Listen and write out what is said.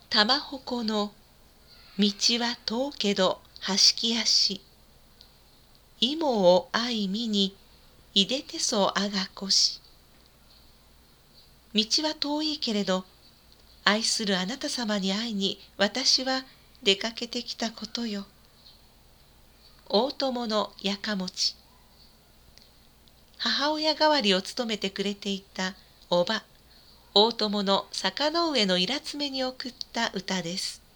玉鉾の道は遠けど走きやし、芋を相見にいでてそあがこし。道は遠いけれど、愛するあなた様に会いに私は出かけてきたことよ。大友のやかもち。母親代わりを務めてくれていたおば、大友の坂の上のイラつめに送った歌です。